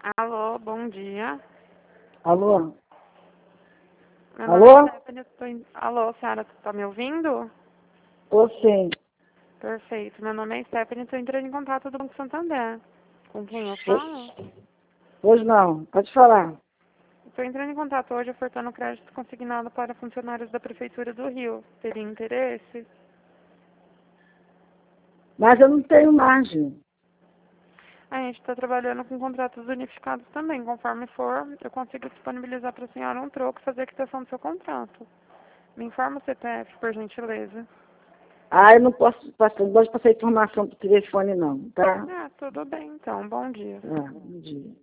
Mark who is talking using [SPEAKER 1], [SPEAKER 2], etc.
[SPEAKER 1] Alô, bom dia.
[SPEAKER 2] Alô?
[SPEAKER 1] Meu nome
[SPEAKER 2] Alô?
[SPEAKER 1] é Stephanie. Alô, senhora, tá me ouvindo?
[SPEAKER 2] Tô sim.
[SPEAKER 1] Perfeito. Meu nome é Stephanie, estou entrando em contato do Banco Santander. Com quem eu falo?
[SPEAKER 2] Pois não, pode falar.
[SPEAKER 1] Estou entrando em contato hoje ofertando crédito consignado para funcionários da Prefeitura do Rio. Teria interesse?
[SPEAKER 2] Mas eu não tenho margem.
[SPEAKER 1] A gente está trabalhando com contratos unificados também. Conforme for, eu consigo disponibilizar para a senhora um troco e fazer a quitação do seu contrato. Me informa o CPF, por gentileza.
[SPEAKER 2] Ah, eu não posso passar informação por telefone não, tá?
[SPEAKER 1] Ah, tudo bem então. Bom dia.
[SPEAKER 2] Tá, bom dia.